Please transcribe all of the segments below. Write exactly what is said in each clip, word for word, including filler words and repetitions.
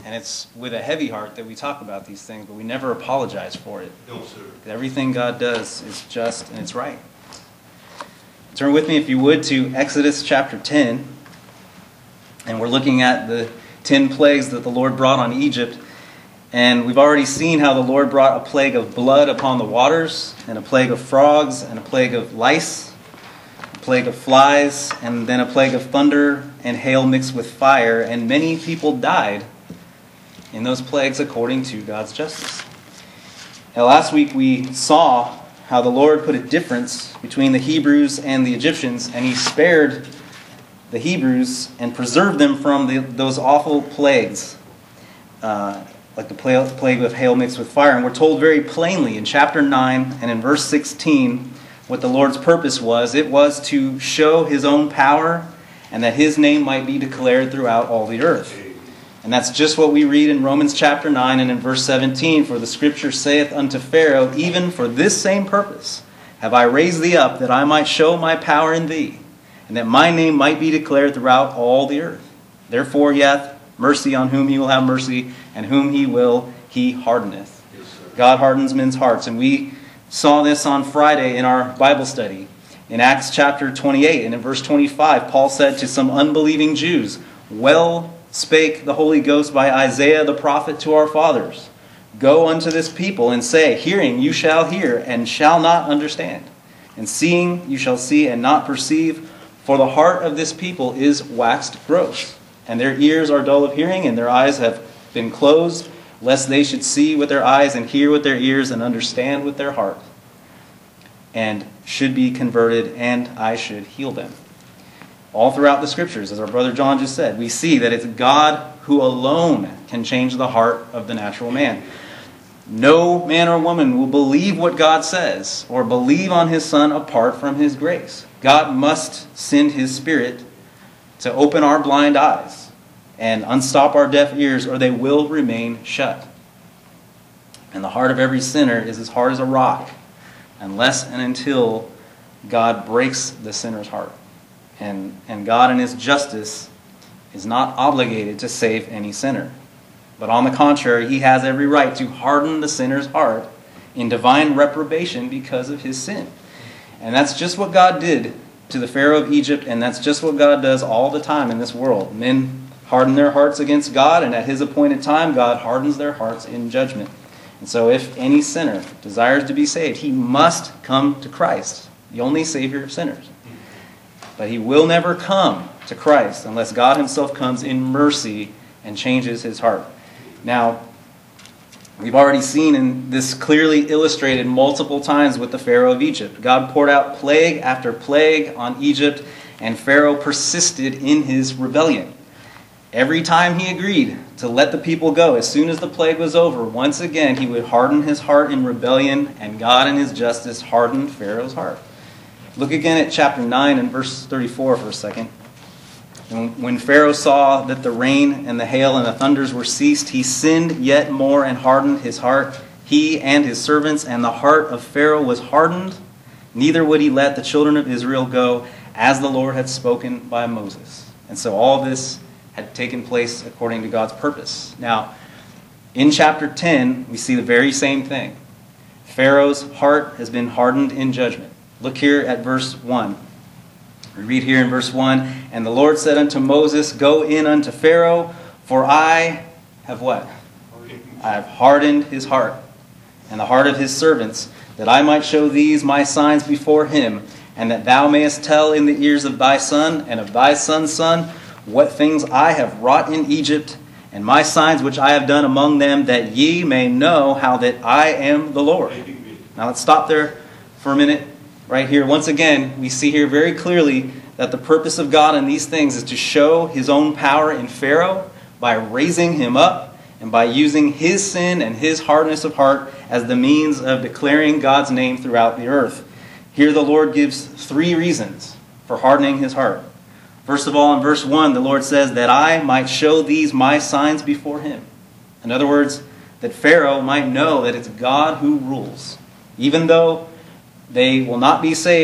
And it's with a heavy heart that we talk about these things, but we never apologize for it. No, sir. Everything God does is just and it's right. Turn with me, if you would, to Exodus chapter ten. And we're looking at the ten plagues that the Lord brought on Egypt. And we've already seen how the Lord brought a plague of blood upon the waters, and a plague of frogs, and a plague of lice, a plague of flies, and then a plague of thunder and hail mixed with fire. And many people died in those plagues according to God's justice. Now, last week we saw how the Lord put a difference between the Hebrews and the Egyptians, and He spared the Hebrews and preserved them from the, those awful plagues, uh, like the plague of hail mixed with fire. And we're told very plainly in chapter nine and in verse sixteen what the Lord's purpose was. It was to show His own power and that His name might be declared throughout all the earth. And that's just what we read in Romans chapter nine and in verse seventeen. For the Scripture saith unto Pharaoh, even for this same purpose have I raised thee up, that I might show my power in thee, and that my name might be declared throughout all the earth. Therefore he hath mercy on whom He will have mercy, and whom He will He hardeneth. Yes, sir. God hardens men's hearts. And we saw this on Friday in our Bible study. In Acts chapter twenty-eight and in verse twenty-five, Paul said to some unbelieving Jews, well spake the Holy Ghost by Isaiah the prophet to our fathers. Go unto this people and say, hearing you shall hear and shall not understand, and seeing you shall see and not perceive, for the heart of this people is waxed gross, and their ears are dull of hearing, and their eyes have been closed, lest they should see with their eyes and hear with their ears and understand with their heart, and should be converted, and I should heal them. All throughout the Scriptures, as our brother John just said, we see that it's God who alone can change the heart of the natural man. No man or woman will believe what God says or believe on His Son apart from His grace. God must send His Spirit to open our blind eyes and unstop our deaf ears, or they will remain shut. And the heart of every sinner is as hard as a rock, unless and until God breaks the sinner's heart. And, and God in His justice is not obligated to save any sinner. But on the contrary, He has every right to harden the sinner's heart in divine reprobation because of his sin. And that's just what God did to the Pharaoh of Egypt, and that's just what God does all the time in this world. Men harden their hearts against God, and at His appointed time, God hardens their hearts in judgment. And so if any sinner desires to be saved, he must come to Christ, the only Savior of sinners. But he will never come to Christ unless God Himself comes in mercy and changes his heart. Now, we've already seen in this clearly illustrated multiple times with the Pharaoh of Egypt. God poured out plague after plague on Egypt, and Pharaoh persisted in his rebellion. Every time he agreed to let the people go, as soon as the plague was over, once again he would harden his heart in rebellion, and God in His justice hardened Pharaoh's heart. Look again at chapter nine and verse thirty-four for a second. And when Pharaoh saw that the rain and the hail and the thunders were ceased, he sinned yet more and hardened his heart, he and his servants, and the heart of Pharaoh was hardened. Neither would he let the children of Israel go, as the Lord had spoken by Moses. And so all this had taken place according to God's purpose. Now, in chapter ten, we see the very same thing. Pharaoh's heart has been hardened in judgment. Look here at verse one. We read here in verse one, and the Lord said unto Moses, go in unto Pharaoh, for I have what? I have hardened his heart, and the heart of his servants, that I might show these my signs before him, and that thou mayest tell in the ears of thy son and of thy son's son what things I have wrought in Egypt, and my signs which I have done among them, that ye may know how that I am the Lord. Now let's stop there for a minute. Right here, once again, we see here very clearly that the purpose of God in these things is to show His own power in Pharaoh by raising him up and by using his sin and his hardness of heart as the means of declaring God's name throughout the earth. Here the Lord gives three reasons for hardening his heart. First of all, in verse one, the Lord says, that I might show these my signs before him. In other words, that Pharaoh might know that it's God who rules. Even though they will not be saved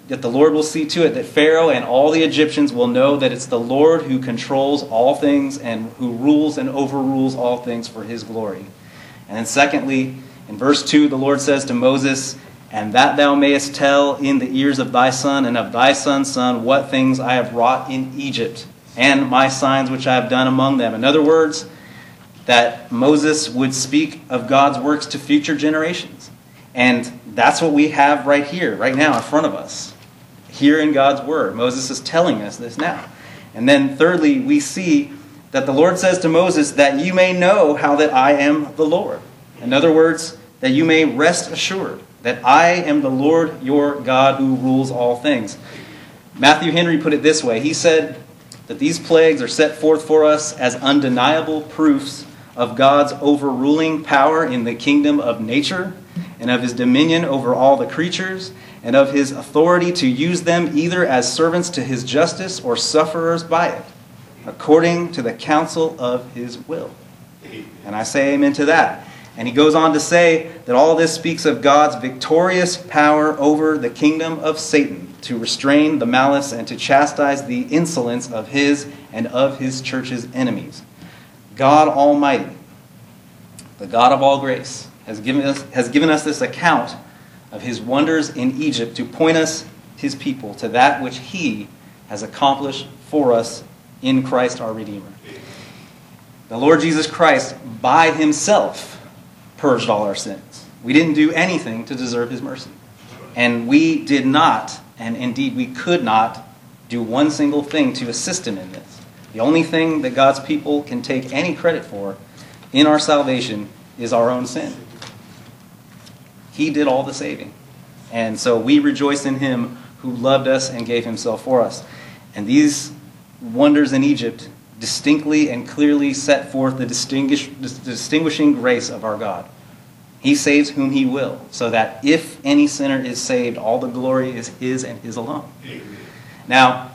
Yet the Lord will see to it that Pharaoh and all the Egyptians will know that it's the Lord who controls all things and who rules and overrules all things for his glory. And then secondly, in verse two, the Lord says to Moses, and that thou mayest tell in the ears of thy son and of thy son's son what things I have wrought in Egypt, and my signs which I have done among them. In other words, that Moses would speak of God's works to future generations. And that's what we have right here, right now in front of us. Here in God's word. Moses is telling us this now. And then thirdly, we see that the Lord says to Moses that you may know how that I am the Lord. In other words, that you may rest assured that I am the Lord your God who rules all things. Matthew Henry put it this way. He said that these plagues are set forth for us as undeniable proofs of God's overruling power in the kingdom of nature and of his dominion over all the creatures, and of his authority to use them either as servants to his justice or sufferers by it, according to the counsel of his will. And I say amen to that. And he goes on to say that all this speaks of God's victorious power over the kingdom of Satan, to restrain the malice and to chastise the insolence of his and of his church's enemies. God Almighty, the God of all grace, has given us, has given us this account of his wonders in Egypt to point us, his people, to that which he has accomplished for us in Christ our Redeemer. The Lord Jesus Christ, by himself, purged all our sins. We didn't do anything to deserve his mercy. And we did not, and indeed we could not, do one single thing to assist him in this. The only thing that God's people can take any credit for in our salvation is our own sin. He did all the saving. And so we rejoice in him who loved us and gave himself for us. And these wonders in Egypt distinctly and clearly set forth the distinguish, distinguishing grace of our God. He saves whom he will, so that if any sinner is saved, all the glory is his and his alone. Amen. Now,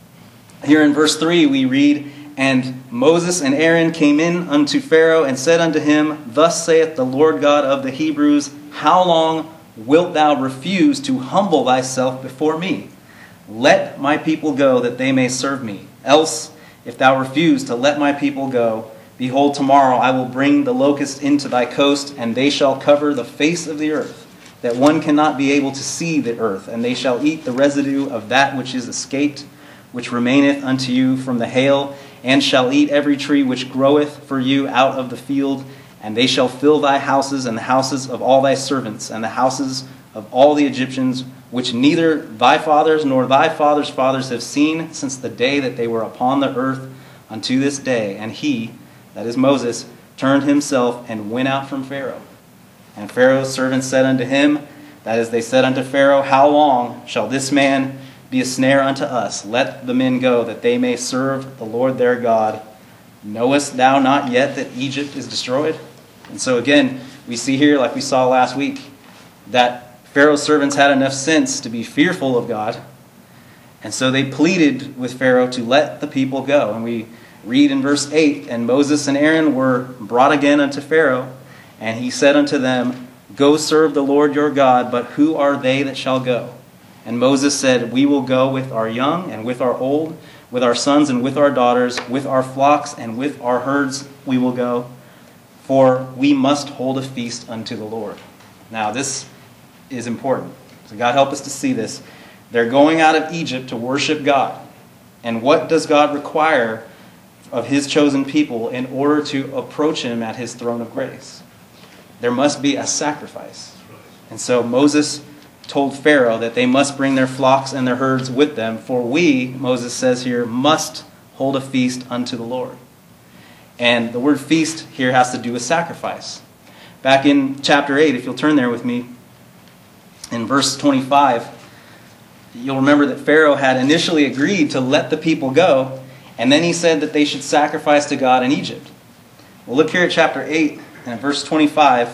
here in verse three we read, and Moses and Aaron came in unto Pharaoh and said unto him, Thus saith the Lord God of the Hebrews, How long wilt thou refuse to humble thyself before me? Let my people go, that they may serve me. Else, if thou refuse to let my people go, behold, tomorrow I will bring the locusts into thy coast, and they shall cover the face of the earth, that one cannot be able to see the earth, and they shall eat the residue of that which is escaped, which remaineth unto you from the hail, and shall eat every tree which groweth for you out of the field, and they shall fill thy houses and the houses of all thy servants, and the houses of all the Egyptians, which neither thy fathers nor thy fathers' fathers have seen since the day that they were upon the earth unto this day. And he, that is Moses, turned himself and went out from Pharaoh. And Pharaoh's servants said unto him, that is, they said unto Pharaoh, How long shall this man be a snare unto us? Let the men go, that they may serve the Lord their God. Knowest thou not yet that Egypt is destroyed? And so again, we see here, like we saw last week, that Pharaoh's servants had enough sense to be fearful of God. And so they pleaded with Pharaoh to let the people go. And we read in verse eight, And Moses and Aaron were brought again unto Pharaoh, and he said unto them, Go serve the Lord your God, but who are they that shall go? And Moses said, We will go with our young and with our old, with our sons and with our daughters, with our flocks and with our herds we will go, for we must hold a feast unto the Lord. Now this is important. So God help us to see this. They're going out of Egypt to worship God. And what does God require of his chosen people in order to approach him at his throne of grace? There must be a sacrifice. And so Moses told Pharaoh that they must bring their flocks and their herds with them, for we, Moses says here, must hold a feast unto the Lord. And the word feast here has to do with sacrifice. Back in chapter eight, if you'll turn there with me, in verse twenty-five, you'll remember that Pharaoh had initially agreed to let the people go, and then he said that they should sacrifice to God in Egypt. Well, look here at chapter eight, and at verse twenty-five.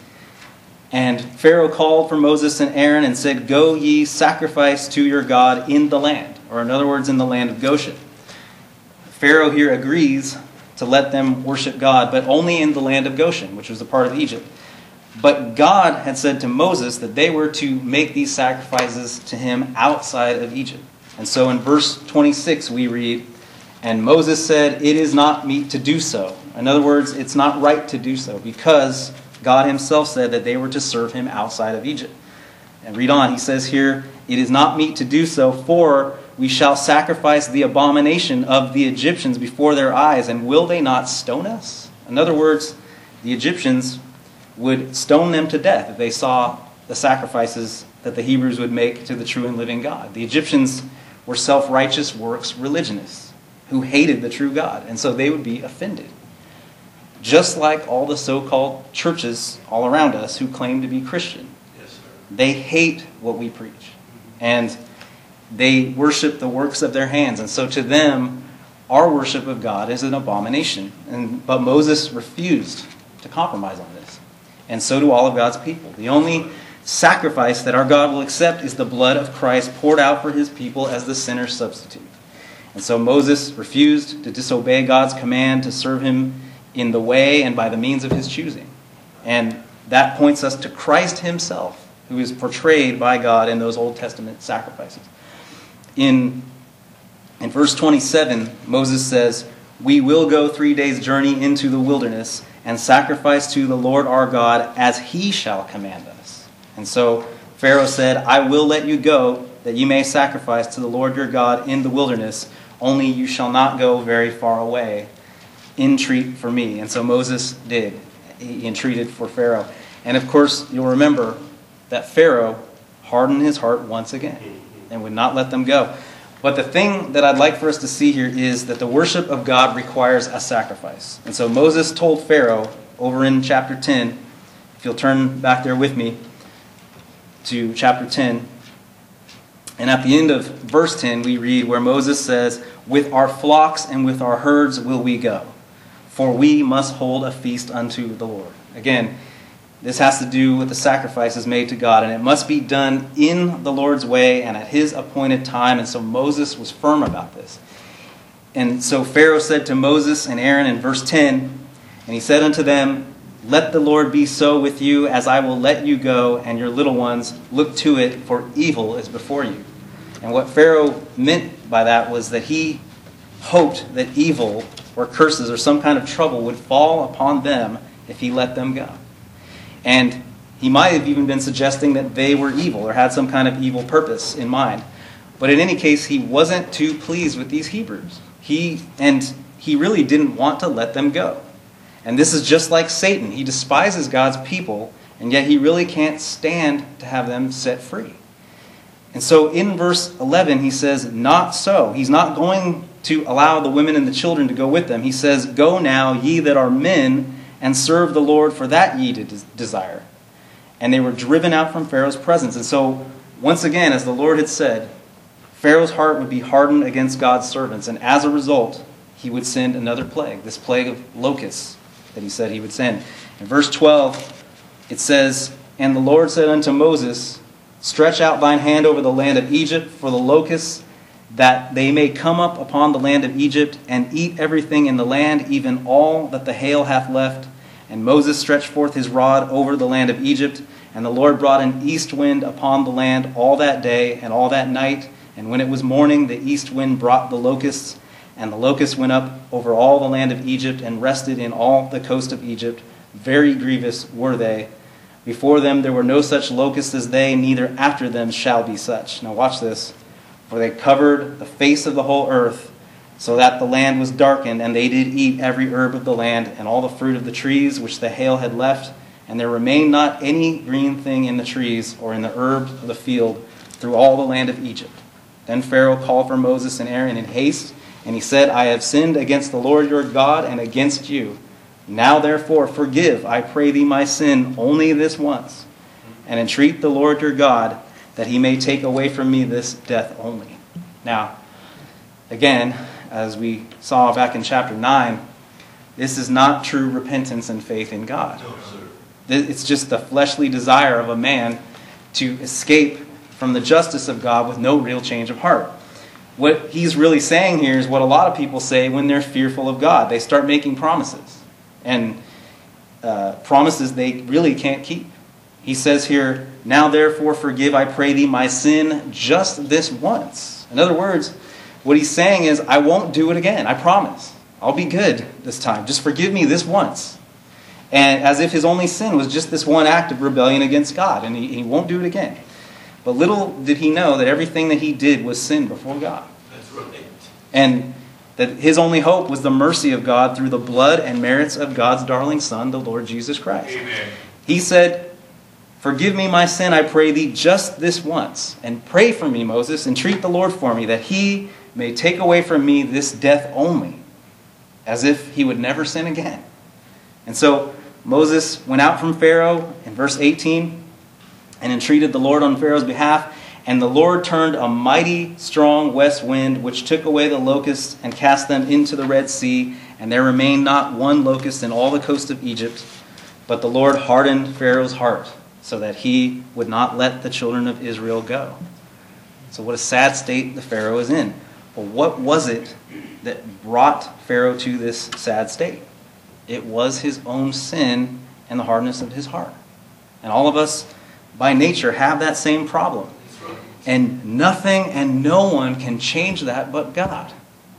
And Pharaoh called for Moses and Aaron and said, Go ye sacrifice to your God in the land, or in other words, in the land of Goshen. Pharaoh here agrees to let them worship God, but only in the land of Goshen, which was a part of Egypt. But God had said to Moses that they were to make these sacrifices to him outside of Egypt. And so in verse twenty-six we read, "And Moses said, 'It is not meet to do so.'" In other words, it's not right to do so, because God himself said that they were to serve him outside of Egypt. And read on, he says here, "It is not meet to do so, for we shall sacrifice the abomination of the Egyptians before their eyes, and will they not stone us?" In other words, the Egyptians would stone them to death if they saw the sacrifices that the Hebrews would make to the true and living God. The Egyptians were self-righteous works religionists who hated the true God, and so they would be offended. Just like all the so-called churches all around us who claim to be Christian. Yes, sir. They hate what we preach, and they worship the works of their hands, and so to them, our worship of God is an abomination. And but Moses refused to compromise on this, and so do all of God's people. The only sacrifice that our God will accept is the blood of Christ poured out for his people as the sinner's substitute. And so Moses refused to disobey God's command to serve him in the way and by the means of his choosing. And that points us to Christ himself, who is portrayed by God in those Old Testament sacrifices. In, in verse twenty-seven, Moses says, "We will go three days' journey into the wilderness and sacrifice to the Lord our God as he shall command us." And so Pharaoh said, "I will let you go, that you may sacrifice to the Lord your God in the wilderness, only you shall not go very far away. Entreat for me." And so Moses did. He entreated for Pharaoh. And of course, you'll remember that Pharaoh hardened his heart once again and would not let them go. But the thing that I'd like for us to see here is that the worship of God requires a sacrifice. And so Moses told Pharaoh over in chapter ten, if you'll turn back there with me to chapter ten, and at the end of verse ten we read where Moses says, "With our flocks and with our herds will we go, for we must hold a feast unto the Lord." Again, this has to do with the sacrifices made to God, and it must be done in the Lord's way and at his appointed time. And so Moses was firm about this. And so Pharaoh said to Moses and Aaron in verse ten, and he said unto them, "Let the Lord be so with you, as I will let you go, and your little ones. Look to it, for evil is before you." And what Pharaoh meant by that was that he hoped that evil or curses or some kind of trouble would fall upon them if he let them go. And he might have even been suggesting that they were evil or had some kind of evil purpose in mind. But in any case, he wasn't too pleased with these Hebrews. He and he really didn't want to let them go. And this is just like Satan. He despises God's people, and yet he really can't stand to have them set free. And so in verse eleven, he says, "Not so." He's not going to allow the women and the children to go with them. He says, "Go now, ye that are men, and serve the Lord, for that ye did desire." And they were driven out from Pharaoh's presence. And so, once again, as the Lord had said, Pharaoh's heart would be hardened against God's servants. And as a result, he would send another plague, this plague of locusts that he said he would send. In verse twelve, it says, "And the Lord said unto Moses, Stretch out thine hand over the land of Egypt for the locusts, that they may come up upon the land of Egypt, and eat everything in the land, even all that the hail hath left. And Moses stretched forth his rod over the land of Egypt, and the Lord brought an east wind upon the land all that day and all that night. And when it was morning, the east wind brought the locusts, and the locusts went up over all the land of Egypt, and rested in all the coast of Egypt. Very grievous were they. Before them there were no such locusts as they, neither after them shall be such." Now watch this. "For they covered the face of the whole earth, so that the land was darkened, and they did eat every herb of the land, and all the fruit of the trees which the hail had left. And there remained not any green thing in the trees, or in the herbs of the field, through all the land of Egypt. Then Pharaoh called for Moses and Aaron in haste, and he said, I have sinned against the Lord your God, and against you. Now therefore forgive, I pray thee, my sin only this once, and entreat the Lord your God, that he may take away from me this death only." Now, again, as we saw back in chapter nine, this is not true repentance and faith in God. It's just the fleshly desire of a man to escape from the justice of God with no real change of heart. What he's really saying here is what a lot of people say when they're fearful of God. They start making promises. And uh, promises they really can't keep. He says here, now therefore forgive, I pray thee, my sin just this once. In other words, what he's saying is, I won't do it again. I promise. I'll be good this time. Just forgive me this once. And as if his only sin was just this one act of rebellion against God, and he, he won't do it again. But little did he know that everything that he did was sin before God. That's right. And that his only hope was the mercy of God through the blood and merits of God's darling Son, the Lord Jesus Christ. Amen. He said, forgive me my sin, I pray thee, just this once. And pray for me, Moses, entreat the Lord for me, that he may take away from me this death only, as if he would never sin again. And so Moses went out from Pharaoh in verse eighteen and entreated the Lord on Pharaoh's behalf. And the Lord turned a mighty strong west wind, which took away the locusts and cast them into the Red Sea. And there remained not one locust in all the coast of Egypt. But the Lord hardened Pharaoh's heart, so that he would not let the children of Israel go. So what a sad state the Pharaoh is in. But what was it that brought Pharaoh to this sad state? It was his own sin and the hardness of his heart. And all of us, by nature, have that same problem. And nothing and no one can change that but God.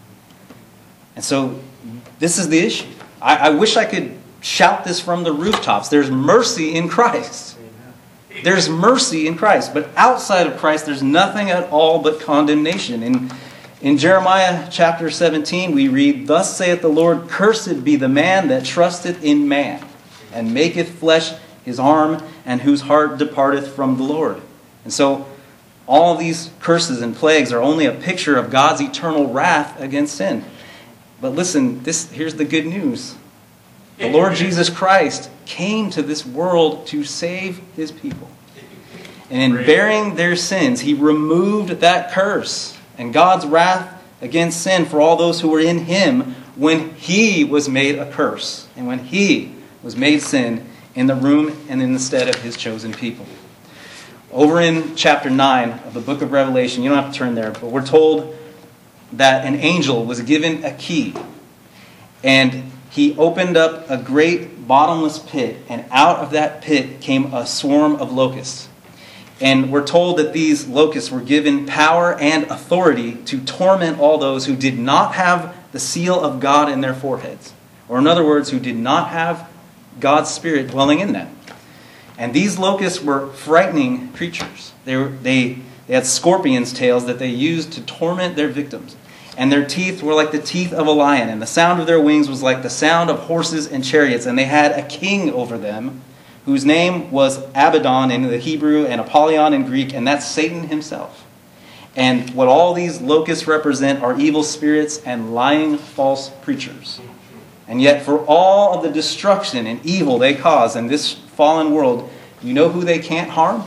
And so this is the issue. I, I wish I could shout this from the rooftops. There's mercy in Christ. There's mercy in Christ. But outside of Christ, there's nothing at all but condemnation. In, in Jeremiah chapter seventeen, we read, thus saith the Lord, cursed be the man that trusteth in man, and maketh flesh his arm, and whose heart departeth from the Lord. And so all these curses and plagues are only a picture of God's eternal wrath against sin. But listen, this here's the good news. The Lord Jesus Christ came to this world to save his people. And in bearing their sins, he removed that curse and God's wrath against sin for all those who were in him when he was made a curse and when he was made sin in the room and in the stead of his chosen people. Over in chapter nine of the book of Revelation, you don't have to turn there, but we're told that an angel was given a key, and he opened up a great bottomless pit, and out of that pit came a swarm of locusts. And we're told that these locusts were given power and authority to torment all those who did not have the seal of God in their foreheads. Or in other words, who did not have God's Spirit dwelling in them. And these locusts were frightening creatures. They, were, they, they had scorpions' tails that they used to torment their victims. And their teeth were like the teeth of a lion. And the sound of their wings was like the sound of horses and chariots. And they had a king over them, whose name was Abaddon in the Hebrew and Apollyon in Greek. And that's Satan himself. And what all these locusts represent are evil spirits and lying false preachers. And yet for all of the destruction and evil they cause in this fallen world, you know who they can't harm?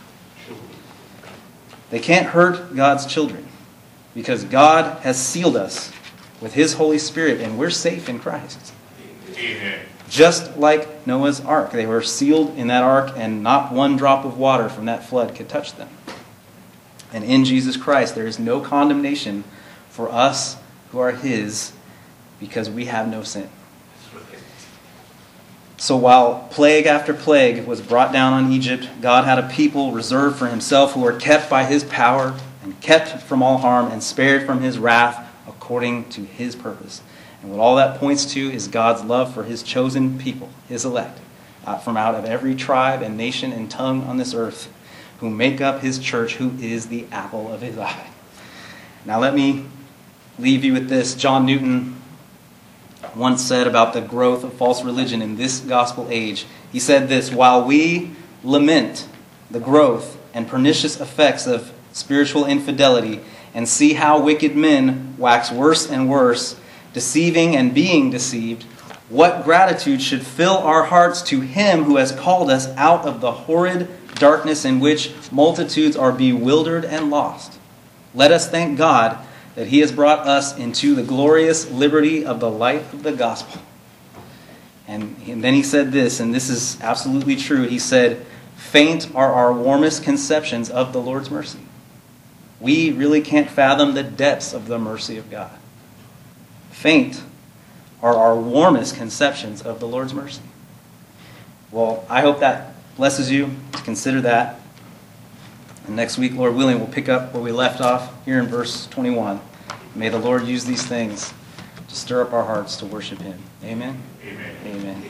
They can't hurt God's children, because God has sealed us with his Holy Spirit, and we're safe in Christ. Amen. Just like Noah's ark. They were sealed in that ark, and not one drop of water from that flood could touch them. And in Jesus Christ, there is no condemnation for us who are his, because we have no sin. So while plague after plague was brought down on Egypt, God had a people reserved for himself who were kept by his power and kept from all harm and spared from his wrath according to his purpose. And what all that points to is God's love for his chosen people, his elect, uh, from out of every tribe and nation and tongue on this earth, who make up his church, who is the apple of his eye. Now let me leave you with this. John Newton once said about the growth of false religion in this gospel age. He said this, while we lament the growth and pernicious effects of spiritual infidelity and see how wicked men wax worse and worse, deceiving and being deceived, what gratitude should fill our hearts to him who has called us out of the horrid darkness in which multitudes are bewildered and lost. Let us thank God that he has brought us into the glorious liberty of the light of the gospel. And, and then he said this, and this is absolutely true. He said, faint are our warmest conceptions of the Lord's mercy. We really can't fathom the depths of the mercy of God. Faint are our warmest conceptions of the Lord's mercy. Well, I hope that blesses you to consider that. And next week, Lord willing, we'll pick up where we left off here in verse twenty-one. May the Lord use these things to stir up our hearts to worship him. Amen? Amen. Amen.